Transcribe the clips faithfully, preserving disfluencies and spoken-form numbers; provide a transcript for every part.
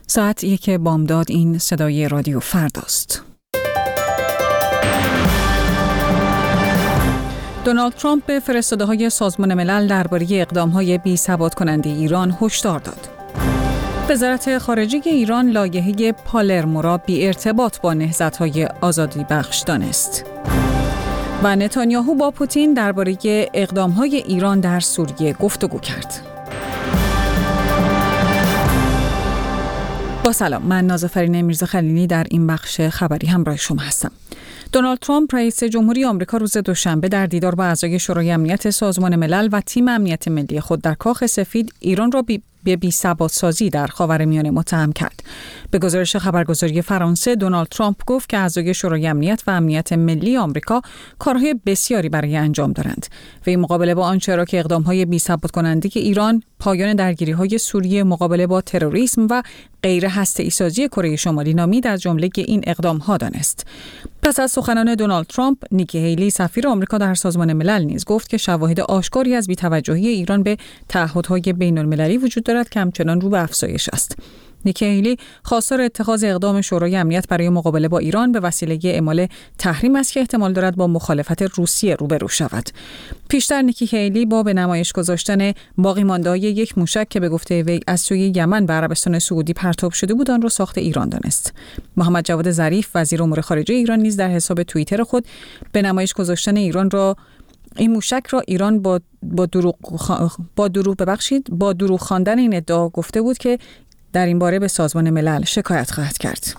ساعت یک بامداد. این صدای رادیو فرداست. دونالد ترامپ به فرستاده‌های سازمان ملل درباره اقدام‌های بی‌ثبات کننده ایران هشدار داد. وزارت خارجه ایران لایحه پالرمو را بی ارتباط با نهضت‌های آزادی بخش دانست. و نتانیاهو با پوتین درباره اقدام‌های ایران در سوریه گفتگو کرد. با سلام، من نازافرین میرزا خلیلی در این بخش خبری همراه شما هستم. دونالد ترامپ رئیس جمهوری آمریکا روز دوشنبه در دیدار با اعضای شورای امنیت سازمان ملل و تیم امنیت ملی خود در کاخ سفید ایران را بی به بی‌ثبات‌سازی در خاورمیانه متهم کرد. به گزارش خبرگزاری فرانسه، دونالد ترامپ گفت که اعضای شورای امنیت و امنیت ملی آمریکا کارهای بسیاری برای انجام دارند. وی مقابله با آنچه را که اقدام‌های بی‌ثبات کننده ایران، پایان درگیری‌های سوریه، مقابله با تروریسم و غیر هسته‌ای سازی کره شمالی نامید از جمله این اقدام‌ها دانست. پس از سخنان دونالد ترامپ، نیکی هیلی سفیر آمریکا در سازمان ملل نیز گفت که شواهد آشکاری از بی‌توجهی ایران به تعهدهای بین‌المللی وجود دارد که همچنان رو به افزایش است. نیکی هیلی خواستار اتخاذ اقدام شورای امنیت برای مقابله با ایران به وسیله اعمال تحریم است که احتمال دارد با مخالفت روسیه روبرو شود. پیشتر نیکی هیلی با به نمایش گذاشتن باقی مانده‌های یک موشک که به گفته وی از سوی یمن به عربستان سعودی پرتاب شده بود آن را ساخت ایران دانست. محمد جواد ظریف وزیر امور خارجه ایران نیز در حساب توییتر خود به نمایش گذاشتن ایران را این موشک را ایران با با دروغ با دروغ ببخشید با دروغ خواندن این ادعا گفته بود که در این باره به سازمان ملل شکایت خواهد کرد.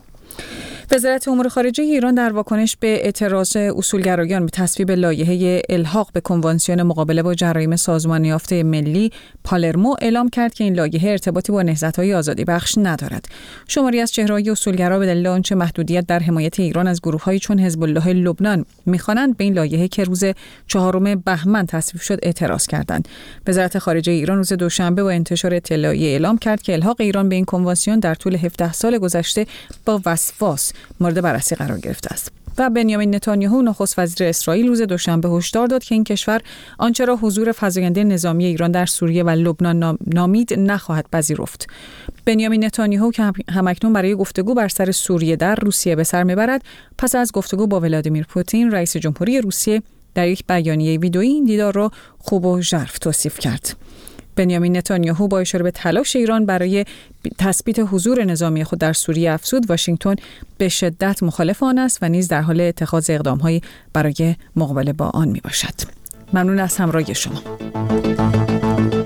وزارت امور خارجه ایران در واکنش به اعتراض اصولگرایان به تصویب لایحه الحاق به کنوانسیون مقابله با جرایم سازمان یافته ملی پالرمو اعلام کرد که این لایحه ارتباطی با نهضت‌های آزادی بخش ندارد. شماری از چهره‌های اصولگرا به دلیل آنچه محدودیت در حمایت ایران از گروه‌هایی چون حزب الله لبنان می‌خوانند به این لایحه که روز چهارم بهمن تصویب شد اعتراض کردند. وزارت خارجه ایران روز دوشنبه با انتشار اطلاعیه اعلام کرد که الحاق ایران به این کنوانسیون در طول هفده سال گذشته با وسواس مورد بررسی قرار گرفته است. و بنیامین نتانیاهو نخست وزیر اسرائیل روز دوشنبه هشدار داد که این کشور آنچه را حضور فزاینده نظامی ایران در سوریه و لبنان نامید نخواهد پذیرفت. بنیامین نتانیاهو که همکنون برای گفتگو بر سر سوریه در روسیه به سر میبرد، پس از گفتگو با ولادیمیر پوتین رئیس جمهوری روسیه در یک بیانیه ویدئویی این دیدار را خوب و ژرف توصیف کرد. بنیامین نتانیاهو با اشاره به تلاش ایران برای تثبیت حضور نظامی خود در سوریه افزود واشنگتن به شدت مخالف آن است و نیز در حال اتخاذ اقدام‌هایی برای مقابله با آن میباشد. ممنون از همراهی شما.